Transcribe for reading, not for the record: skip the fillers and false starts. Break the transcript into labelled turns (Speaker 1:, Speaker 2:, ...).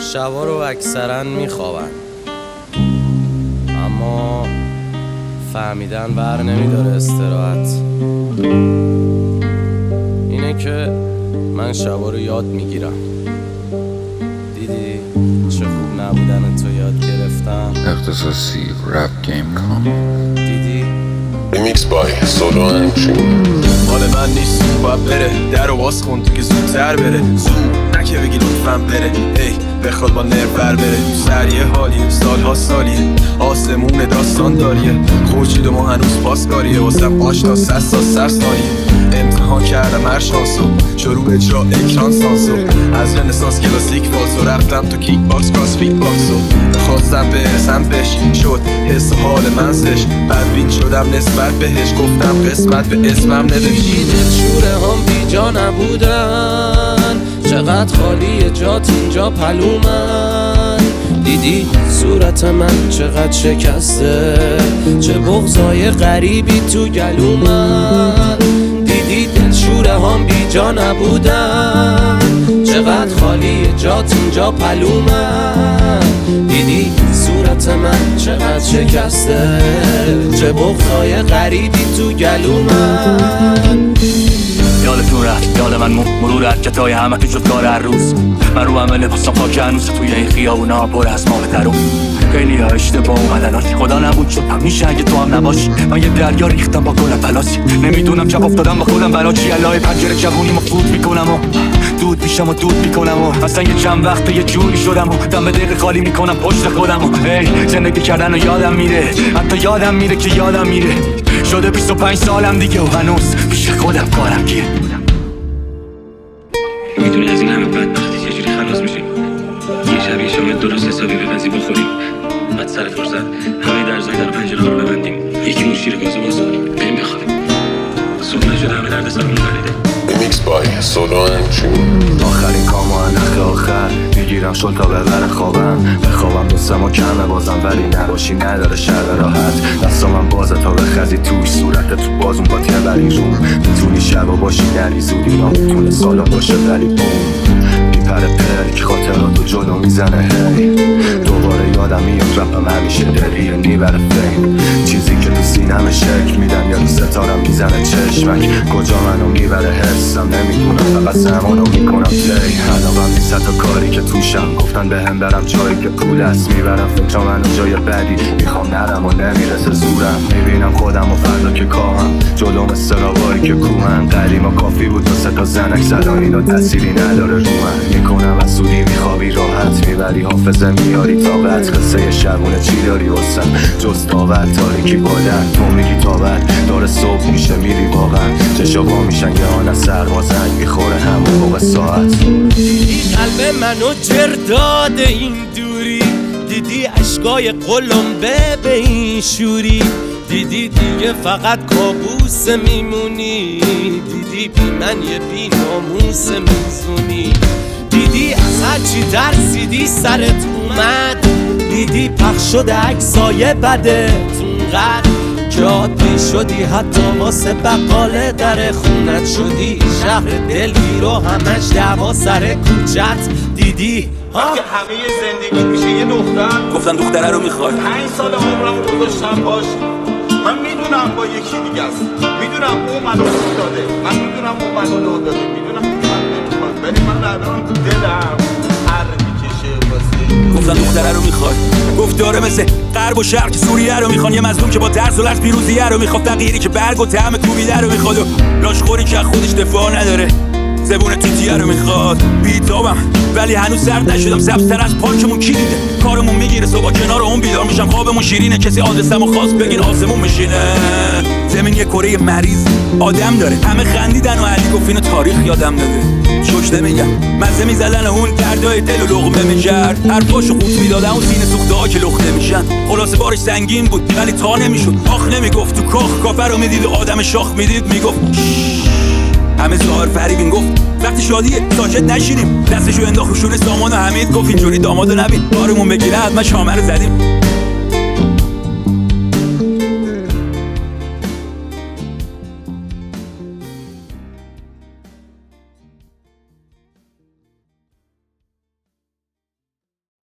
Speaker 1: شبا رو اکثرا میخوابن، اما فهمیدن بر نمیداره استراحت. اینه که من شبا رو یاد میگیرم. دیدی چه خوب نبودن تو یاد گرفتم.
Speaker 2: اختصاصی رپ گیم کام.
Speaker 1: دیدی
Speaker 3: ریمیکس بای سولو انشین.
Speaker 4: مال من نیست باید بره، در رو باز کن تو که زودتر بره. زود نکه بگی لطفاً بره، ای بخواد با نر بر بره. تو سریه حالیه، سالها سالیه، آسمون داستان داریه. خورشید و ما هنوز پاسکاریه، واسم آشنا سست تا سرسانیه. امتحان کردم هر شانسو، شروع اجرا اکران سانسو. از رنسانس کلاسیک فالسو رفتم تو کیک باکس کراس فیت باکسو. خواستم برسم بهش، شد حس و حال من زش. بدبین شدم نسبت بهش، گفتم قسمت به اسمم نوشت.
Speaker 1: دلشوره هم بی جا نبودن، چقدر خالیه جات اینجا پلومن. دیدی صورت من چقدر شکسته، چه بغضای غریبی تو گلومن. دیدی دلشوره هم بی جا نبودن، چقدر خالیه جات اینجا پلومن. دیدی صورت من چقدر شکسته، چه بغضای غریبی تو گلومن.
Speaker 5: یادتون رفت یاد من مرور حرکتای همه تو شد کار هر روز. من رو همه لباسم خاک هنوز توی این خیابونا پر از ماه درون. خیلی ها اشتباه اومدناش، خدا نبود شد همیشه اگه تو هم نباشی. من یه دریا ریختم با گل پلاسی، نمیدونم چپ افتادم با خودم برا چی. الهی پنجره جوونیمو فوت میکنم و دود میشم و دود میکنم و اصلا یه چند وقت یه جوری شدم و دم به دقیقه خالی میکنم پشت خودم و هی زندگی کردن و یادم میره، حتی یادم میره که یادم میره. شده 25 سالم دیگه و هنوز پیش خودم کارم گیره.
Speaker 6: میدونی از این همه بدبختی چجوری خلاص میشیم؟ یه شب یه شام درست حسابی بپزی بخوریم، بعد سر فرصت همه درزای در پنجره ها رو ببندیم، یکی اون شیر گازو باز کنیم، بریم بخوابیم. صبح نشده همه درد سرمون بریده.
Speaker 3: ریمیکس بای سولو انشین.
Speaker 4: آخرین کام و نخل آخر میگیرم شل تا ببره خوابم. بخوابم دوستم و کمه بازم، ولی نباشی نداره شب راحت. دستم من بازه تا بخزی توش، صورت تو بازون با تیه برین روم. میتونی شبا باشی نری زودی، را میتونه سالم باشه ولی بوم. میپره پلک خاطراتو جلو میزنه هی. دوباره یادم میاد رپم همیشه دریه نیبره فیم. چیزی که تو سینم شکل میدم یا تو ستارم میزنه چشمک. کجا منو میبره حسم نمیدونم، فقط زمانو میکنم پلی. علاقم نیست تا کاری که توشم، گفتن بهم برم جایی که پول است. میبرم فکر منو جای بدی، میخوام نرم و نمیرسه زورم. میبینم خودم و فردا که کاهم جلوم استرابایی که کومن. قدیم و کافی بود واسه تا زنک زدن، اینا تأثیری نداره رو من. میکنم از سودی میخوابی راحت، میبری حافظه میاری طاقت. قصه شبونه چی داری واسم جز تاوت؟ تاریکی بادن تو میگی تاوت داره، صبح میشه میری واقعا. چشا میشن یه آن از سرمازنگ میخوره همون موقع ساعت.
Speaker 1: دیدی قلب منو جر داده این دوری، دیدی عشقای قلمبه به این شوری. دیدی دیگه فقط کابوس میمونی، دیدی بی من یه بی ناموس میزونی. دیدی از هرچی ترسیدی سرت اومد، دیدی پخش شده عکسای بدت اونقدر که عادی شدی، حتی واسه بقاله در خونت شدی. شهر دلگیر و همش دعوا سر کوچت. دیدی
Speaker 7: وقتی همه زندگی میشه یه دختر،
Speaker 5: گفتن دختره رو میخوای.
Speaker 7: 5 سال عمرم گذاشتم باش. من میدونم با یکی دیگه است، میدونم اون منو داده، من میدونم اون منو داده، میدونم من نمیخواد، ولی من ندارم تو دلم هر میکشه واسه.
Speaker 5: گفتن دختره رو میخوای، گفت داره مثل غرب و شرق سوریه رو میخوان. یه مظلوم که با ترس و لرز پیروزیه رو میخواد، فقیری که برگ و طعم کوبیده رو میخواد و لاشخوری که خودش دفاع نداره، زبون توتیه رو میخواد. بیتابم ولی هنوز سرد نشدم، سبزتر از پانکمون کی دیده. کارمون میگیره صبح کنار اون بیدار میشم، خوابمون شیرینه. کسی آدرسمو خواست بگین آسمون میشینه. زمین یه کره مریض آدم داره، همه خندیدن و علی گفت اینو تاریخ یادم داده. شوش نمیگم مزه میزدن اون دردای دل و لقمه میکرد، حرفاشو قوت میدادن اون سینه سوخته ها که لخته میشن. خلاصه بارش سنگین بود ولی تا نمیشد، آخ نمیگفت تو کاخ کافه رو میدید و آدم شاخ میدید میگفت همه ظاهر فریبین. گفت وقتی شادیه ساکت نشینیم، دستشو انداخت روشون سامان و حمید گفت اینجوری دامادو نبین، بارمون بگیره حتما شامه رو زدیم.